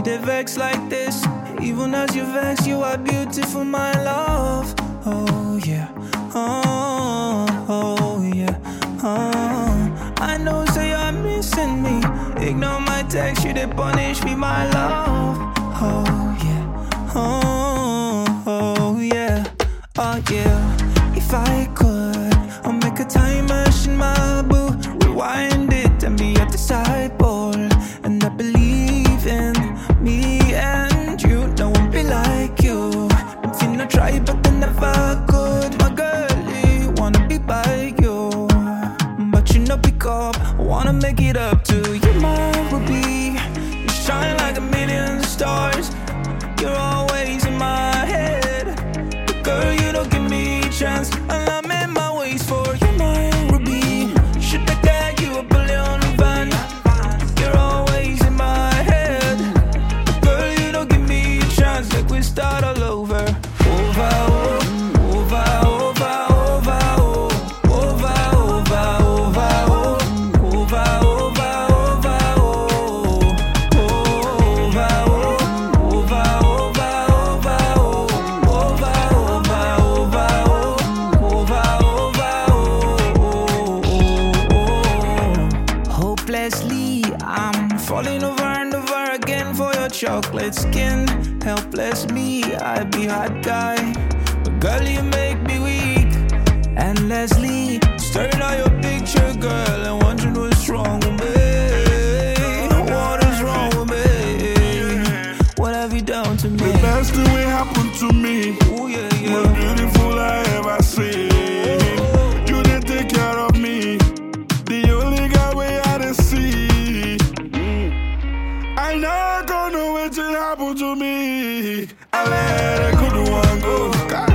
they vex like this. Even as you vex, you are beautiful, my love. Oh yeah, oh yeah, I know, so you're missing me. Ignore my text, you they punish me, my love. Oh yeah, oh yeah, oh yeah. If I could, I'll make a time machine, my boo. Rewind it and be a disciple. And I believe in me and you. No one be like you. I'm finna try, but I never could. My girlie, wanna be by you, but you know pick up. I wanna make it up to you, my ruby. You shine like a million stars. You're always in my head. But girl, you don't give me a chance. And I'm in my ways for you, my ruby. Should I get you a billion van? You're always in my head. But girl, you don't give me a chance. Like we start all over. Over, over, over, over, over, over, over, over, over, hopelessly, I'm falling over and over again for your chocolate skin. Helpless me, I be hot guy, but girl, you make me weak. Endlessly staring at your picture, girl, and wondering what's wrong with me. What is wrong with me? What have you done to me? The best thing will happen to me. Ooh, yeah, yeah. Most beautiful I ever seen. You didn't take care of me. The only guy we had to see. I never gonna wait till it happen to me. I let a good one go.